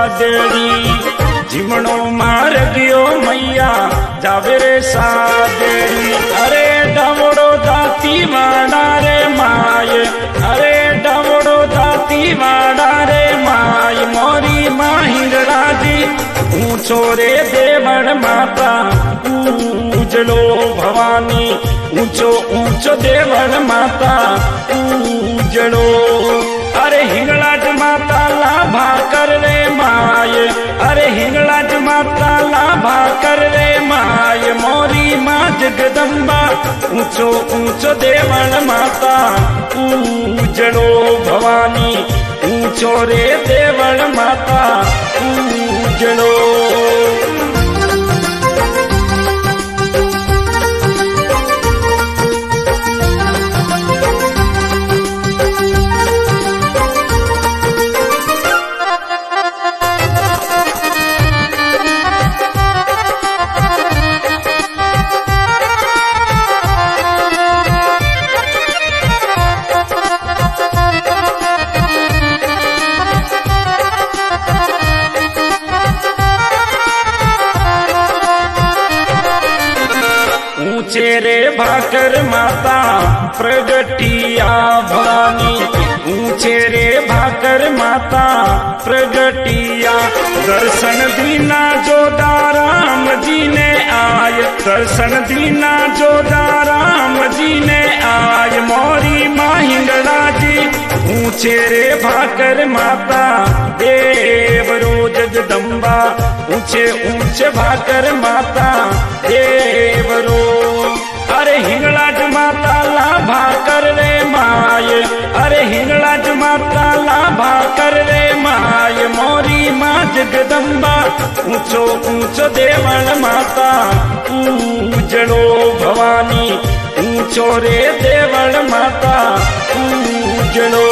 सादेड़ी जीवनो मार गयो मैया जावे रे सादेड़ी। अरे डवड़ो दाती वाड़ा रे माय, अरे डवड़ो दाती वाड़ा रे माय मोरी माहिंगड़ा जी ऊंचो रे देवण माता उजलो भवानी ऊंचो ऊंचो देवण माता उजलो। अरे हिंगलाज माता लाभा कर रे माय, अरे हिंगलाज माता लाभा कर रे माय मोरी माँ जगदम्बा ऊंचो ऊंचो देवण माता उजलो भवानी ऊंचो रे देवण माता उजलो। ऊंचे भाकर माता प्रगटिया भवानी ऊंचे रे भाकर माता प्रगटिया। दर्शन दीना जोदा राम जी ने आय, दर्शन दीना जोदा राम जी ने आय मोरी माहिंगड़ा जी ऊंचे रे भाकर माता देवरो जगदम्बा ऊंचे ऊंचे भाकर माता देवरो। अरे हिंगलाज माता लाभा कर रे माय, अरे हिंगलाज माता लाभा कर रे माय मोरी माँ जगदम्बा ऊंचो ऊंचो देवण माता उजलो भवानी ऊंचो रे देवण माता उजलो।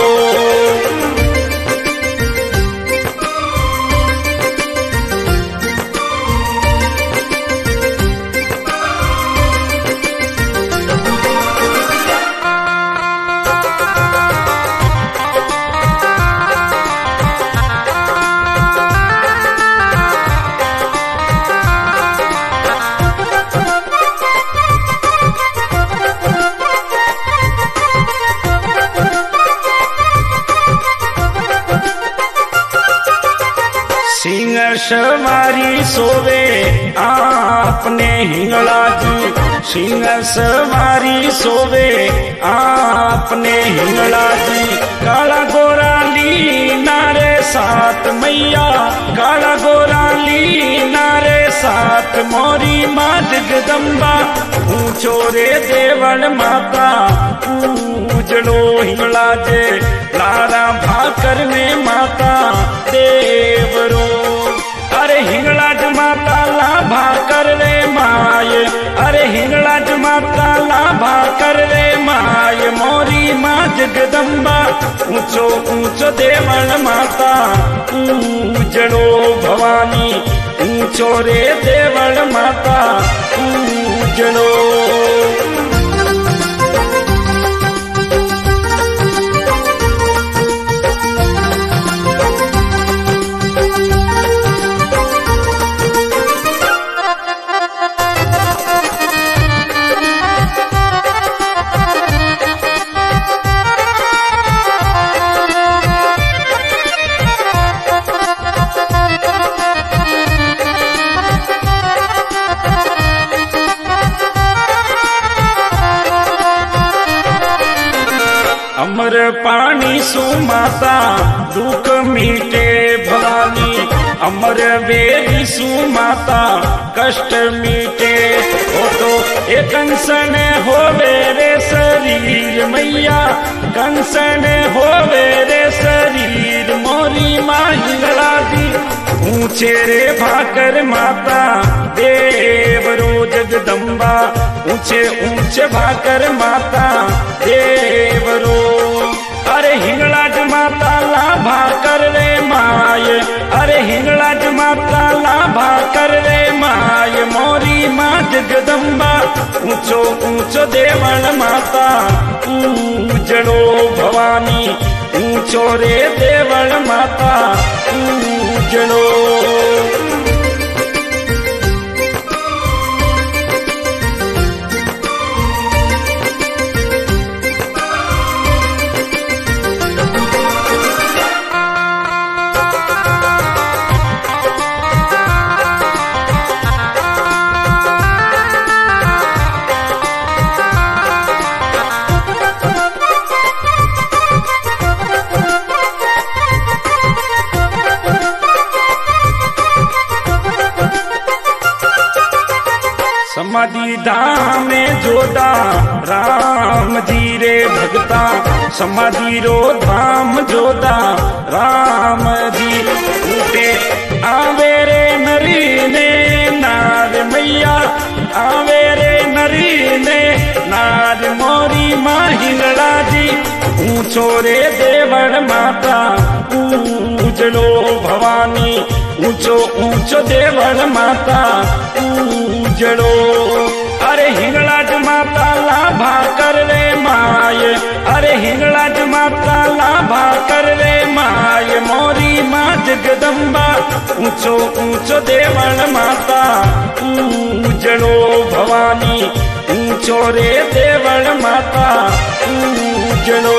सिंह सवारी सोवे आपने हिंगला जी, सिंह सवारी सोवे आपने हिंगला जी। काला गोरा ली नारे साथ मैया, काला गोरा ली नारे साथ मोरी माँ जगदम्बा ऊंचो रे देवण माता उजलो हिंगला जे लारा भाकर में माता देवरो। अरे हिंगलाज माता लाभा कर रे माय, अरे हिंगलाज माता लाभा कर रे माय मोरी माँ जगदम्बा ऊंचो ऊंचो देवण माता उजलो भवानी ऊंचो रे देवण माता उजलो। अमर पानी सु माता दुख मीटे भवानी, अमर बेरी सु माता कष्ट मीटे। ओ तो एक कंसन होवे रे शरीर मैया, कंसन होवे रे शरीर मोरी माँ हिंगला दी ऊंचे रे भाकर माता देवरो जगदम्बा ऊंचे ऊंचे भाकर माता देवरो। अरे हिंगलाज माता लाभा कर रे माय, अरे हिंगलाज माता लाभा कर रे माय मोरी माँ जगदम्बा ऊंचो ऊंचो देवण माता उजलो भवानी ऊंचो रे देवण माता उजलो। समाधि धाम में जोदा राम जी रे भगता, समाधि रो धाम जोदा राम जी। उठे आवे रे नरी ने नार मैया, आवे रे नरी ने नार मोरी माँ हिंगड़ा जी। ऊंचो रे देवड़ माता उजलो भवानी, ऊंचो ऊंचो देवड़ माता उजड़ो। अरे हिंगलाज माता लाभा कर रे माय, अरे हिंगलाज माता लाभा कर रे माय मोरी माँ जगदम्बा। ऊंचो ऊंचो देवड़ माता उजड़ो भवानी, ऊंचो रे देवड़ माता उजड़ो।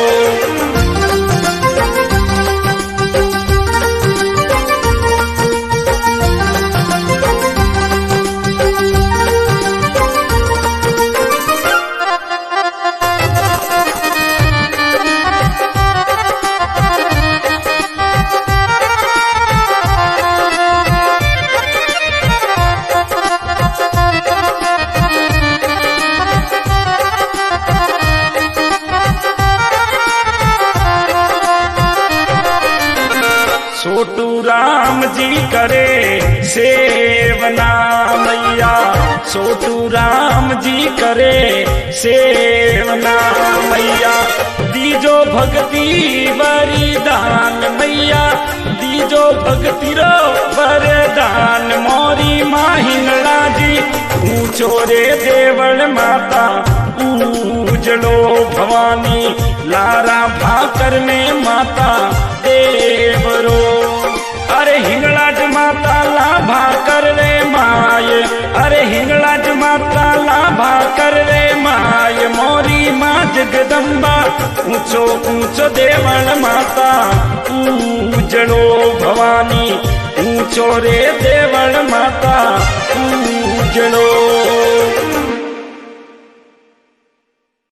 छोटू राम जी करे सेवना मैया, छोटू राम जी करे सेवना मैया। दीजो भक्ति वरदान मैया, दीजो भक्ति रो वरदान मोरी माँ हिंगड़ा जी। ऊंचो रे देवड़ माता उजड़ो भवानी, लारा भाकर में माता देवरो। अरे हिंगलाज माता लाभा कर रे माय, अरे हिंगलाज माता लाभा कर रे माय मोरी माँ जगदम्बा। ऊंचो ऊंचो देवड़ माता उजड़ो भवानी, ऊंचो रे देवड़ माता